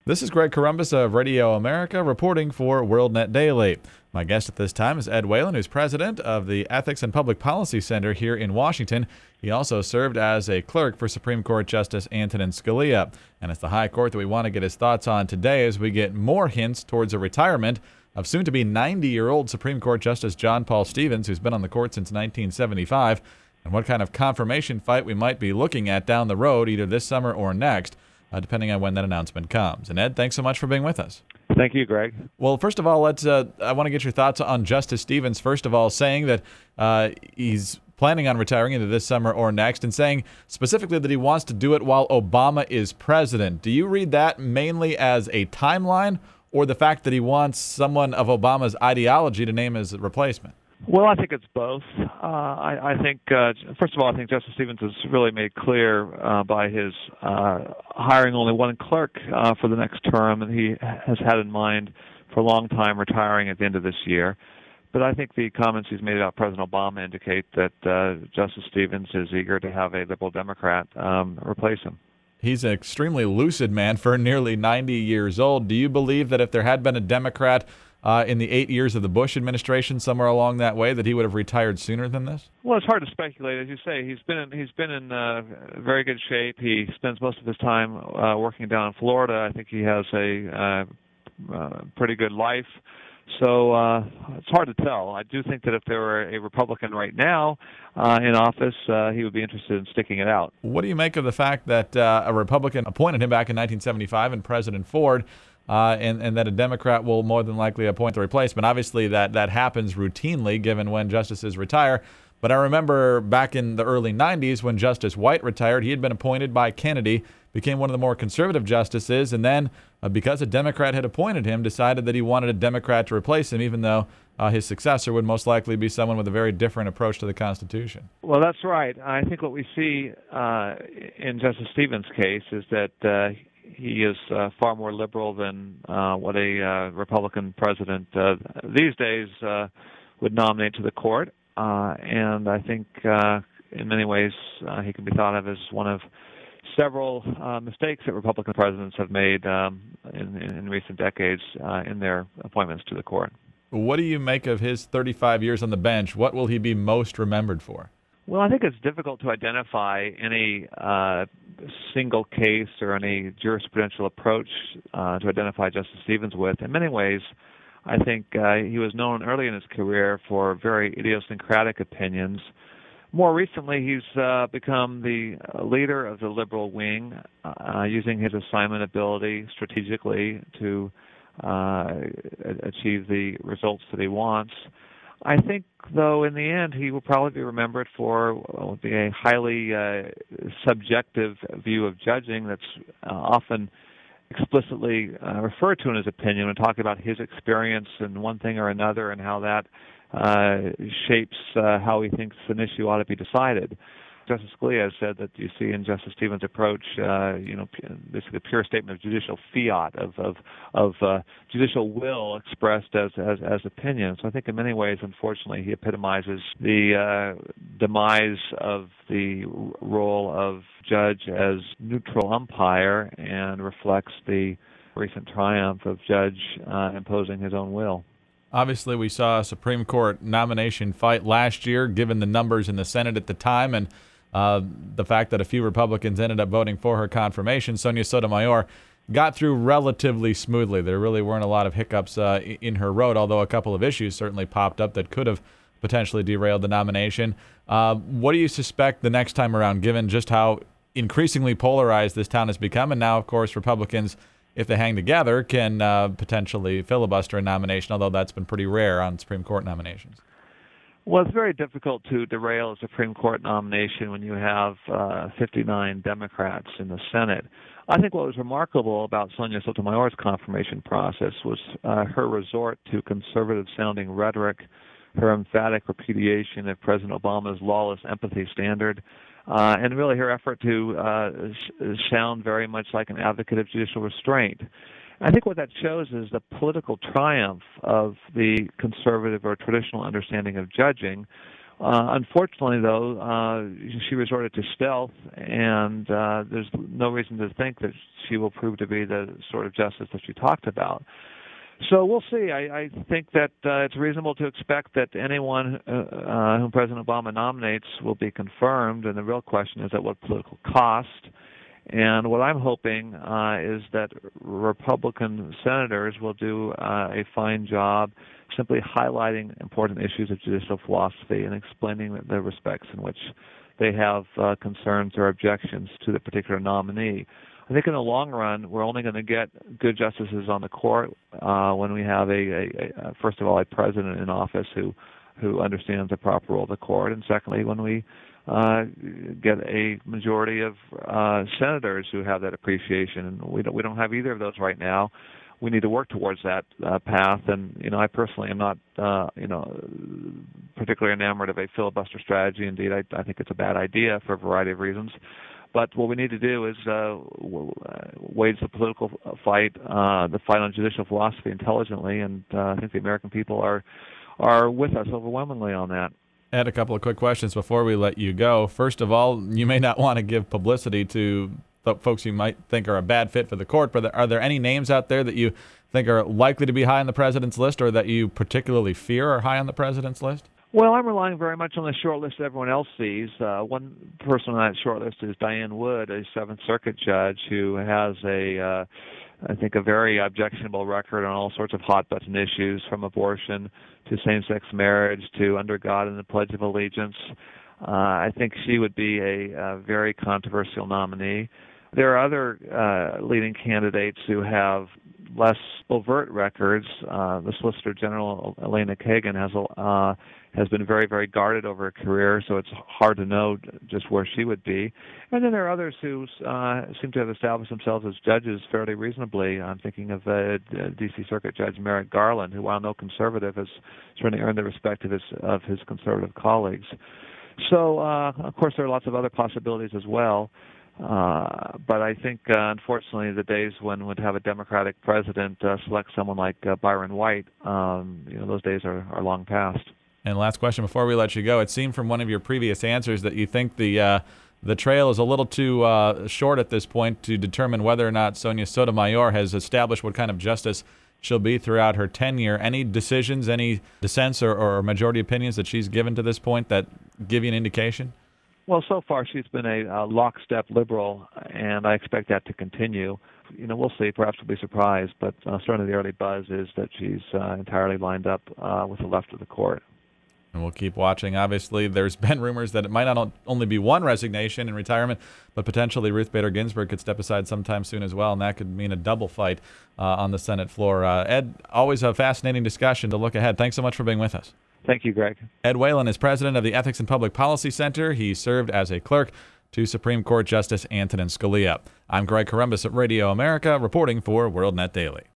This is Greg Corombos of Radio America reporting for WorldNet Daily. My guest at this time is Ed Whalen, who's president of the Ethics and Public Policy Center here in Washington. He also served as a clerk for Supreme Court Justice Antonin Scalia. And it's the High Court that we want to get his thoughts on today as we get more hints towards a retirement of soon-to-be 90-year-old Supreme Court Justice John Paul Stevens, who's been on the court since 1975, and what kind of confirmation fight we might be looking at down the road, either this summer or next, depending on when that announcement comes. And Ed, thanks so much for being with us. Thank you, Greg. Well, first of all, I want to get your thoughts on Justice Stevens. First of all, saying that he's planning on retiring either this summer or next, and saying specifically that he wants to do it while Obama is president. Do you read that mainly as a timeline, or the fact that he wants someone of Obama's ideology to name his replacement? Well, I think it's both. I think, first of all, I think Justice Stevens has really made clear by his hiring only one clerk for the next term, and he has had in mind for a long time retiring at the end of this year. But I think the comments he's made about President Obama indicate that Justice Stevens is eager to have a liberal Democrat replace him. He's an extremely lucid man for nearly 90 years old. Do you believe that if there had been a Democrat in the 8 years of the Bush administration, somewhere along that way, that he would have retired sooner than this? Well, it's hard to speculate. As you say, he's been in very good shape. He spends most of his time working down in Florida. I think he has a pretty good life. So it's hard to tell. I do think that if there were a Republican right now in office, he would be interested in sticking it out. What do you make of the fact that a Republican appointed him back in 1975 and President Ford, and that a Democrat will more than likely appoint the replacement? Obviously, that happens routinely given when justices retire. But I remember back in the early 90s when Justice White retired, he had been appointed by Kennedy, became one of the more conservative justices, and then because a Democrat had appointed him, decided that he wanted a Democrat to replace him, even though his successor would most likely be someone with a very different approach to the Constitution. Well, that's right. I think what we see in Justice Stevens' case is that he is far more liberal than what a Republican president these days would nominate to the court. And I think in many ways he can be thought of as one of several mistakes that Republican presidents have made in recent decades in their appointments to the court. What do you make of his 35 years on the bench? What will he be most remembered for? Well, I think it's difficult to identify any single case or any jurisprudential approach to identify Justice Stevens with. In many ways, I think he was known early in his career for very idiosyncratic opinions. More recently, he's become the leader of the liberal wing, using his assignment ability strategically to achieve the results that he wants. I think, though, in the end, he will probably be remembered for a highly subjective view of judging that's often explicitly referred to in his opinion when talking about his experience in one thing or another and how that shapes how he thinks an issue ought to be decided. Justice Scalia has said that you see in Justice Stevens' approach, basically a pure statement of judicial fiat, of judicial will expressed as opinion. So I think in many ways, unfortunately, he epitomizes the demise of the role of judge as neutral umpire and reflects the recent triumph of judge imposing his own will. Obviously, we saw a Supreme Court nomination fight last year, given the numbers in the Senate at the time, and the fact that a few Republicans ended up voting for her confirmation. Sonia Sotomayor got through relatively smoothly. There really weren't a lot of hiccups in her road, although a couple of issues certainly popped up that could have potentially derailed the nomination. What do you suspect the next time around, given just how increasingly polarized this town has become? And now, of course, Republicans, if they hang together, can potentially filibuster a nomination, although that's been pretty rare on Supreme Court nominations. Well, it's very difficult to derail a Supreme Court nomination when you have 59 Democrats in the Senate. I think what was remarkable about Sonia Sotomayor's confirmation process was her resort to conservative-sounding rhetoric, her emphatic repudiation of President Obama's lawless empathy standard, and really her effort to sound very much like an advocate of judicial restraint. I think what that shows is the political triumph of the conservative or traditional understanding of judging, Unfortunately, though, she resorted to stealth, and there's no reason to think that she will prove to be the sort of justice that she talked about. So we'll see. I think that it's reasonable to expect that anyone whom President Obama nominates will be confirmed, and the real question is at what political cost. And what I'm hoping is that Republican senators will do a fine job simply highlighting important issues of judicial philosophy and explaining the respects in which they have concerns or objections to the particular nominee. I think in the long run, we're only going to get good justices on the court when we have first of all, a president in office who understands the proper role of the court, and secondly, when we get a majority of senators who have that appreciation. And we don't have either of those right now. We need to work towards that path. And I personally am not particularly enamored of a filibuster strategy. Indeed, I think it's a bad idea for a variety of reasons. But what we need to do is wage the political fight, the fight on judicial philosophy intelligently, and I think the American people are with us overwhelmingly on that. Ed, a couple of quick questions before we let you go. First of all, you may not want to give publicity to folks you might think are a bad fit for the court, but are there any names out there that you think are likely to be high on the president's list or that you particularly fear are high on the president's list? Well, I'm relying very much on the short list everyone else sees. One person on that short list is Diane Wood, a Seventh Circuit judge who has I think a very objectionable record on all sorts of hot-button issues, from abortion to same-sex marriage to under God and the Pledge of Allegiance. I think she would be a very controversial nominee. There are other leading candidates who have less overt records. The Solicitor General, Elena Kagan, has been very, very guarded over her career, so it's hard to know just where she would be. And then there are others who seem to have established themselves as judges fairly reasonably. I'm thinking of D.C. Circuit Judge Merrick Garland, who, while no conservative, has certainly earned the respect of his conservative colleagues. So, of course, there are lots of other possibilities as well. But I think, unfortunately, the days when we'd have a Democratic president select someone like Byron White, those days are long past. And last question before we let you go. It seemed from one of your previous answers that you think the trail is a little too short at this point to determine whether or not Sonia Sotomayor has established what kind of justice she'll be throughout her tenure. Any decisions, any dissents or majority opinions that she's given to this point that give you an indication? Well, so far she's been a lockstep liberal, and I expect that to continue. We'll see. Perhaps we'll be surprised, but certainly the early buzz is that she's entirely lined up with the left of the court. And we'll keep watching. Obviously, there's been rumors that it might not only be one resignation and retirement, but potentially Ruth Bader Ginsburg could step aside sometime soon as well, and that could mean a double fight on the Senate floor. Ed, always a fascinating discussion to look ahead. Thanks so much for being with us. Thank you, Greg. Ed Whalen is president of the Ethics and Public Policy Center. He served as a clerk to Supreme Court Justice Antonin Scalia. I'm Greg Corombos at Radio America, reporting for WorldNet Daily.